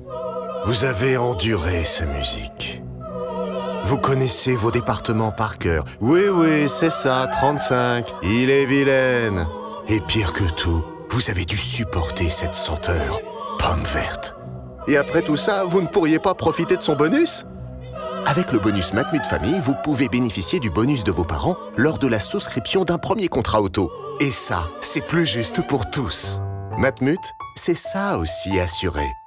Vous avez enduré ces musiques. Vous connaissez vos départements par cœur. Oui, c'est ça, 35. Il est vilaine. Et pire que tout, vous avez dû supporter cette senteur, pomme verte. Et après tout ça, vous ne pourriez pas profiter de son bonus? Avec le bonus Matmut Famille, vous pouvez bénéficier du bonus de vos parents lors de la souscription d'un premier contrat auto. Et ça, c'est plus juste pour tous. Matmut, c'est ça aussi assuré.